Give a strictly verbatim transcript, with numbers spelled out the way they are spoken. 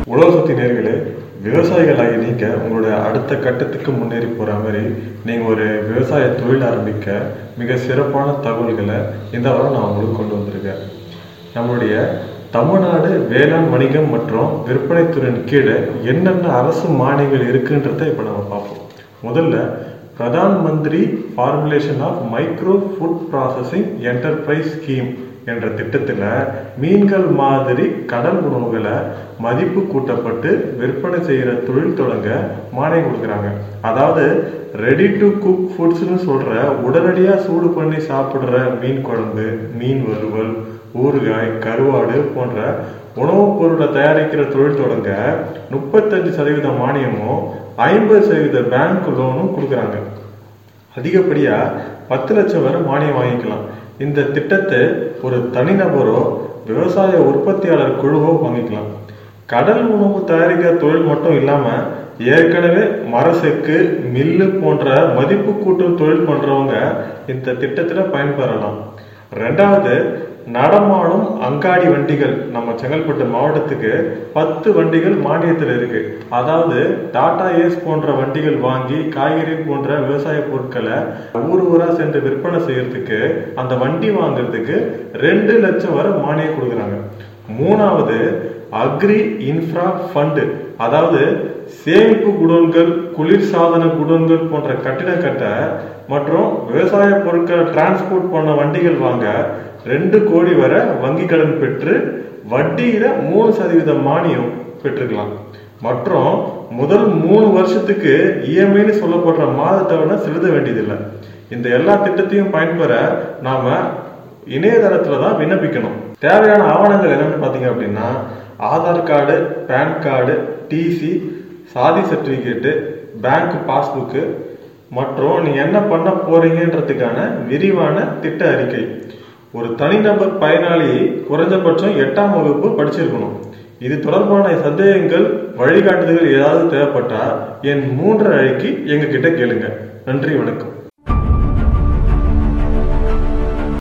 உலக சுத்தி நேர்களே, விவசாயிகளாகி நீங்க உங்களுடைய அடுத்த கட்டத்துக்கு முன்னேறி போற மாதிரி நீங்க ஒரு விவசாய தொழில் ஆரம்பிக்க மிக சிறப்பான தகவல்களை இந்த வாரம் நான் உங்களுக்கு கொண்டு வந்திருக்கேன். நம்மளுடைய தமிழ்நாடு வேளாண் வணிகம் மற்றும் விற்பனை துறையின் கீழே என்னென்ன அரசு மானியங்கள் இருக்குன்றத இப்ப நம்ம பார்ப்போம். முதல்ல Pradhan Mantri formulation of micro food processing enterprise scheme என்ற திட்டத்தில் மீன்கள் மாதிரி கடல் உணவுகளை மதிப்பு கூட்டப்பட்டு விற்பனை செய்கிற தொழில் தொடங்க மானியம் கொடுக்குறாங்க. அதாவது ரெடி டு குக் ஃபுட்ஸ்னு சொல்கிற உடனடியாக சூடு பண்ணி சாப்பிட்ற மீன் குழம்பு, மீன் வறுவல், ஊறுகாய், கருவாடு போன்ற உணவுப் பொருளை தயாரிக்கிற தொழில் தொடங்க முப்பத்தஞ்சு சதவீத மானியமும் ஐம்பது சதவீத பேங்க் லோனும் கொடுக்குறாங்க. அதிகப்படியாக பத்து லட்சம் வரை மானியம் வாங்கிக்கலாம். இந்த திட்டத்தை ஒரு தனிநபரோ விவசாய உற்பத்தியாளர் குழுவோ வாங்கிக்கலாம். கடல் உணவு தயாரிக்கிற தொழில் மட்டும் இல்லாமல் ஏற்கனவே மரசெக்கு, மில்லு போன்ற மதிப்பு கூட்டும் தொழில் பண்றவங்க இந்த திட்டத்தில் பயன்பெறலாம். ரெண்டாவது, நடமாடும் அங்காடி வண்டிகள். நம்ம செங்கல்பட்டு மாவட்டத்துக்கு பத்து வண்டிகள் மானியத்தில் இருக்கு. அதாவது டாடா ஏஸ் போன்ற வண்டிகள் வாங்கி காய்கறி போன்ற விவசாய பொருட்களை ஊர் ஊரா சென்று விற்பனை செய்யறதுக்கு அந்த வண்டி வாங்குறதுக்கு ரெண்டு லட்சம் வரை மானியம் கொடுக்குறாங்க. மூணாவது, அக்ரி இன்ஃப்ரா ஃபண்டு. அதாவது சேமிப்பு குடோன்கள், குளிர்சாதன குடோன்கள் போன்ற கட்டிட கட்ட மற்றும் விவசாய பொருட்களை டிரான்ஸ்போர்ட் பண்ண வண்டிகள் வாங்க ரெண்டு கோடி வரை வங்கி கடன் பெற்று வட்டியில மூணு சதவீத மானியம் பெற்றுக்கலாம். மற்றும் முதல் மூணு வருஷத்துக்கு இஎம்ஐன்னு சொல்லப்படுற மாத தவணை செலுத்த வேண்டியதில்லை. இந்த எல்லா திட்டத்தையும் பயன்பெற நாம இணையதளத்துல தான் விண்ணப்பிக்கணும். தேவையான ஆவணங்கள் என்னன்னு பாத்தீங்க அப்படின்னா, Aadhaar card, PAN card, TC, சாதி சர்டிபிகேட்டு, பேங்க் பாஸ்புக்கு மற்றும் நீங்க என்ன பண்ண போறீங்கன்றதுக்கான விரிவான திட்ட அறிக்கை. ஒரு தனிநபர் பயனாளி குறைஞ்சபட்சம் எட்டாம் வகுப்பு படிச்சிருக்கணும். இது தொடர்பான சந்தேகங்கள், வழிகாட்டுதல்கள் ஏதாவது தேவைப்பட்டா என் மூன்று அழைக்கி எங்க கிட்ட கேளுங்க. நன்றி, வணக்கம்.